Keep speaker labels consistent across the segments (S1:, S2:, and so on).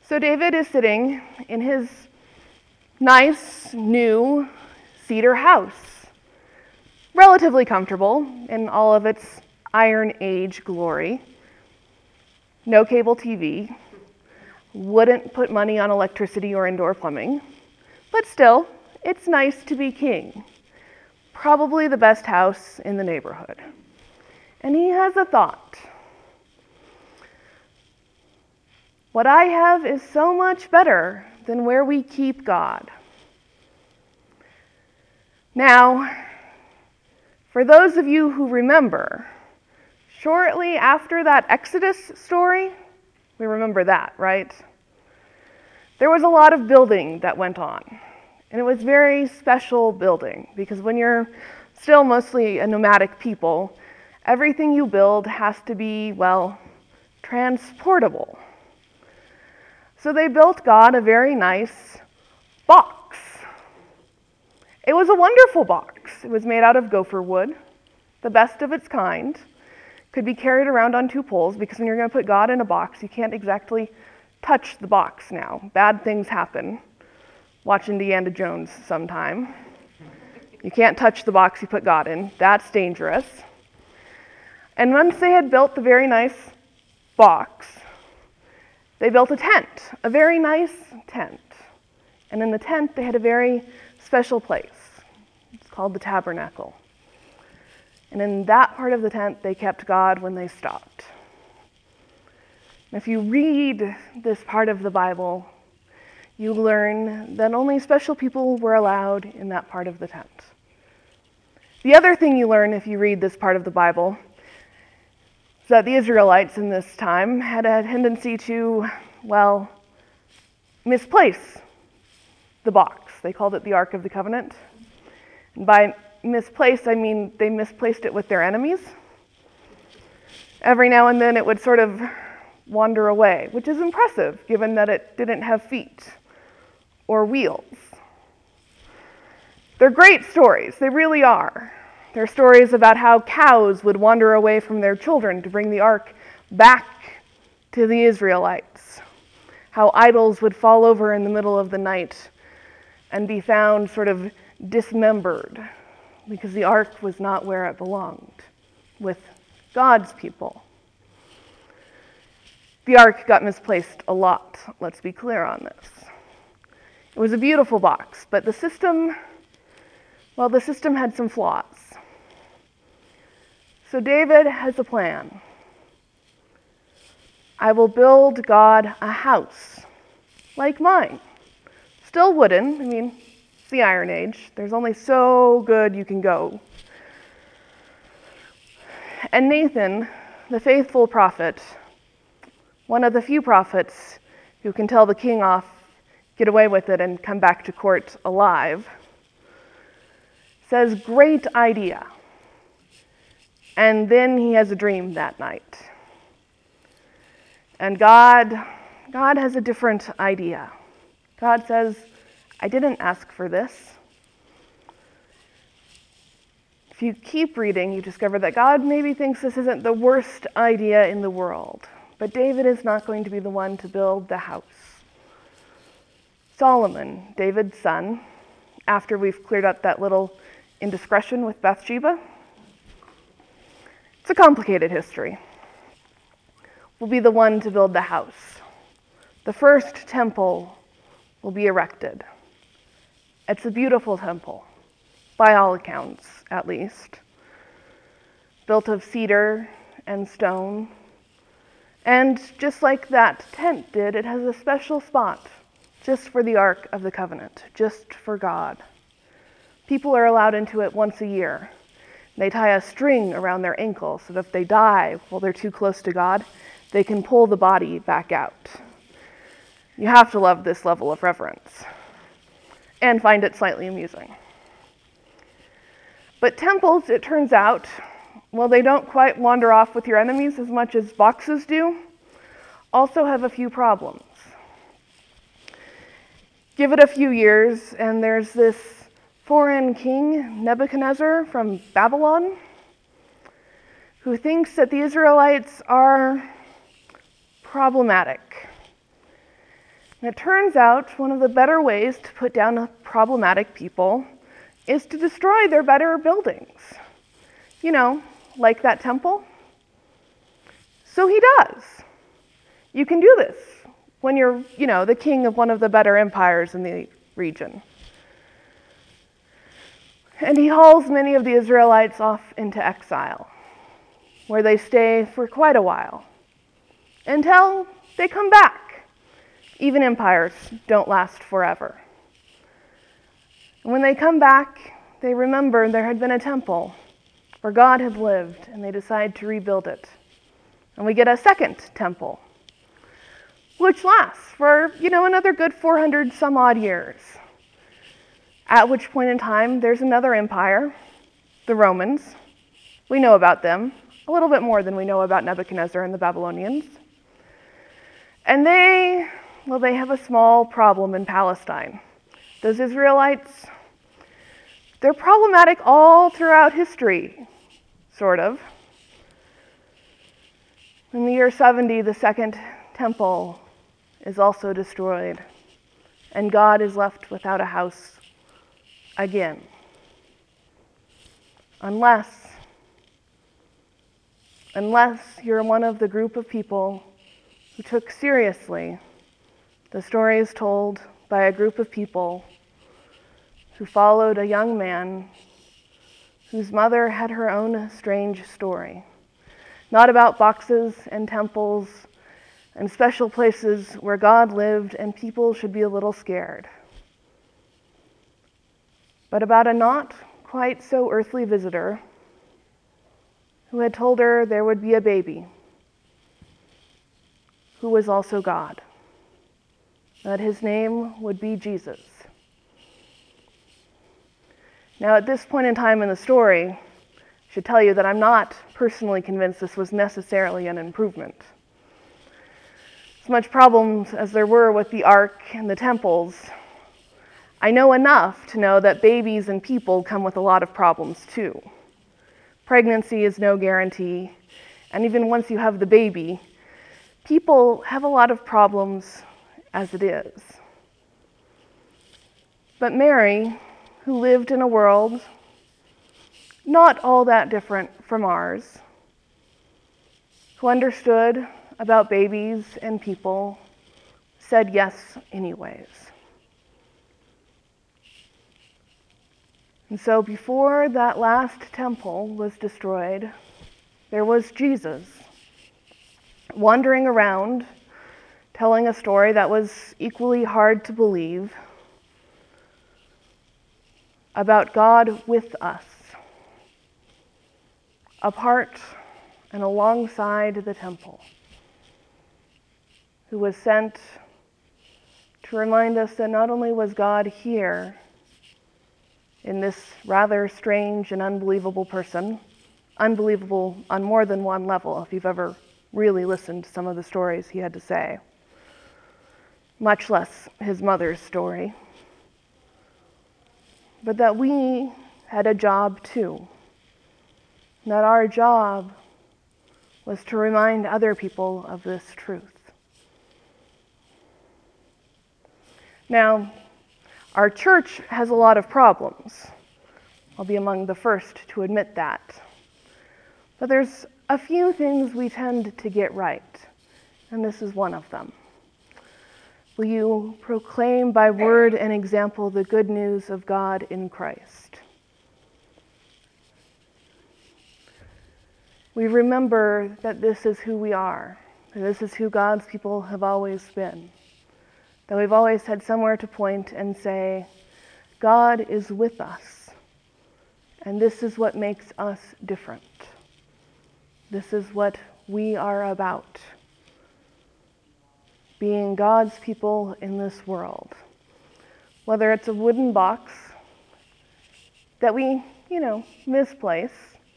S1: So David is sitting in his nice, new cedar house, relatively comfortable in all of its Iron Age glory. No cable TV, wouldn't put money on electricity or indoor plumbing, but still, it's nice to be king. Probably the best house in the neighborhood. And he has a thought. What I have is so much better than where we keep God. Now, for those of you who remember, shortly after that Exodus story, we remember that, right? There was a lot of building that went on. And it was very special building, because when you're still mostly a nomadic people, everything you build has to be, well, transportable. So they built God a very nice box. It was a wonderful box. It was made out of gopher wood, the best of its kind. Could be carried around on two poles, because when you're going to put God in a box, you can't exactly touch the box now. Bad things happen. Watch Indiana Jones sometime. You can't touch the box you put God in. That's dangerous. And once they had built the very nice box, they built a tent, a very nice tent. And in the tent, they had a very special place. It's called the tabernacle. And in that part of the tent, they kept God when they stopped. And if you read this part of the Bible, you learn that only special people were allowed in that part of the tent. The other thing you learn if you read this part of the Bible is that the Israelites in this time had a tendency to, well, misplace the box. They called it the Ark of the Covenant. And by misplace, I mean they misplaced it with their enemies. Every now and then it would sort of wander away, which is impressive given that it didn't have feet or wheels. They're great stories, they really are. They're stories about how cows would wander away from their children to bring the ark back to the Israelites. How idols would fall over in the middle of the night and be found sort of dismembered because the ark was not where it belonged, with God's people. The ark got misplaced a lot, let's be clear on this. It was a beautiful box, but the system had some flaws. So David has a plan. I will build God a house, like mine. Still wooden, it's the Iron Age. There's only so good you can go. And Nathan, the faithful prophet, one of the few prophets who can tell the king off, get away with it, and come back to court alive, says, "Great idea." And then he has a dream that night. And God has a different idea. God says, "I didn't ask for this." If you keep reading, you discover that God maybe thinks this isn't the worst idea in the world. But David is not going to be the one to build the house. Solomon, David's son, after we've cleared up that little indiscretion with Bathsheba, it's a complicated history, will be the one to build the house. The first temple will be erected. It's a beautiful temple, by all accounts, at least, built of cedar and stone. And just like that tent did, it has a special spot just for the Ark of the Covenant, just for God. People are allowed into it once a year. They tie a string around their ankle so that if they die while they're too close to God, they can pull the body back out. You have to love this level of reverence and find it slightly amusing. But temples, it turns out, well, they don't quite wander off with your enemies as much as boxes do, also have a few problems. Give it a few years, and there's this foreign king, Nebuchadnezzar from Babylon, who thinks that the Israelites are problematic. And it turns out one of the better ways to put down problematic people is to destroy their better buildings. You know, like that temple. So he does. You can do this when you're, the king of one of the better empires in the region. And he hauls many of the Israelites off into exile, where they stay for quite a while, until they come back. Even empires don't last forever. And when they come back, they remember there had been a temple where God had lived, and they decide to rebuild it. And we get a second temple, which lasts for, another good 400 some odd years. At which point in time, there's another empire, the Romans. We know about them a little bit more than we know about Nebuchadnezzar and the Babylonians. And they have a small problem in Palestine. Those Israelites, they're problematic all throughout history, sort of. In the year 70, the second temple is also destroyed, and God is left without a house again. Unless you're one of the group of people who took seriously the stories told by a group of people who followed a young man whose mother had her own strange story. Not about boxes and temples and special places where God lived and people should be a little scared, but about a not quite so earthly visitor who had told her there would be a baby who was also God, that his name would be Jesus. Now, at this point in time in the story, I should tell you that I'm not personally convinced this was necessarily an improvement. As much problems as there were with the ark and the temples, I know enough to know that babies and people come with a lot of problems too. Pregnancy is no guarantee, and even once you have the baby, people have a lot of problems as it is. But Mary, who lived in a world not all that different from ours, who understood about babies and people, said yes anyways. And so before that last temple was destroyed, there was Jesus wandering around, telling a story that was equally hard to believe about God with us, apart and alongside the temple, who was sent to remind us that not only was God here in this rather strange and unbelievable person, unbelievable on more than one level if you've ever really listened to some of the stories he had to say, much less his mother's story, but that we had a job too. That our job was to remind other people of this truth. Now, our church has a lot of problems. I'll be among the first to admit that. But there's a few things we tend to get right, and this is one of them. Will you proclaim by word and example the good news of God in Christ? We remember that this is who we are, that this is who God's people have always been, that we've always had somewhere to point and say, God is with us, and this is what makes us different. This is what we are about, being God's people in this world. Whether it's a wooden box that we, misplace,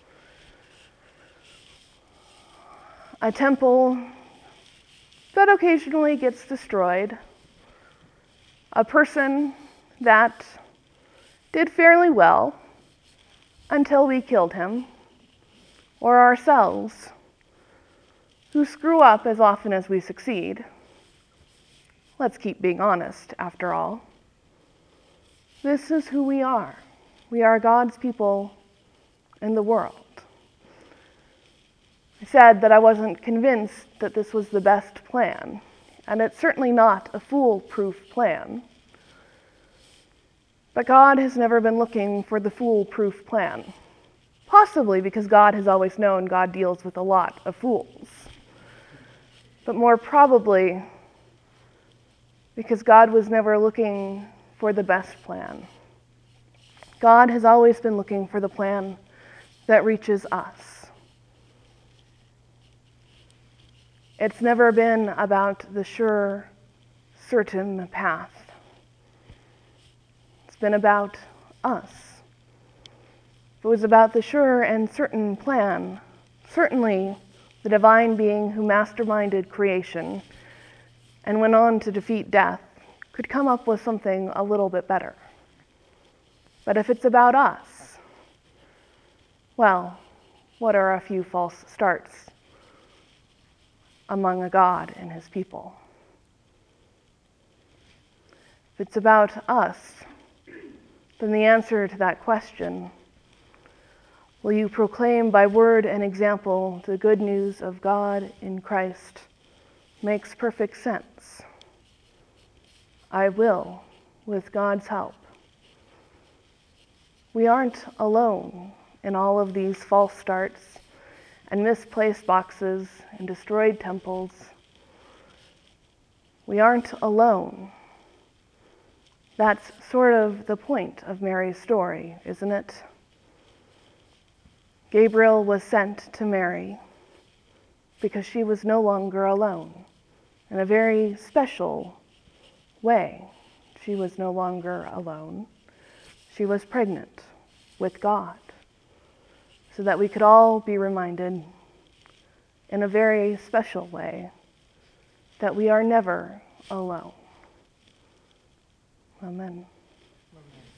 S1: a temple that occasionally gets destroyed, a person that did fairly well until we killed him, or ourselves, who screw up as often as we succeed, Let's keep being honest, after all. This is who we are. We are God's people in the world. I said that I wasn't convinced that this was the best plan, and it's certainly not a foolproof plan. But God has never been looking for the foolproof plan, possibly because God has always known God deals with a lot of fools, but more probably because God was never looking for the best plan. God has always been looking for the plan that reaches us. It's never been about the sure, certain path. It's been about us. If it was about the sure and certain plan, certainly the divine being who masterminded creation and went on to defeat death could come up with something a little bit better. But if it's about us, well, what are a few false starts among a God and his people? If it's about us, then the answer to that question, will you proclaim by word and example the good news of God in Christ, makes perfect sense. I will, with God's help. We aren't alone in all of these false starts and misplaced boxes and destroyed temples. We aren't alone. That's sort of the point of Mary's story, isn't it? Gabriel was sent to Mary because she was no longer alone. In a very special way, she was no longer alone. She was pregnant with God, so that we could all be reminded in a very special way that we are never alone. Amen.
S2: Amen.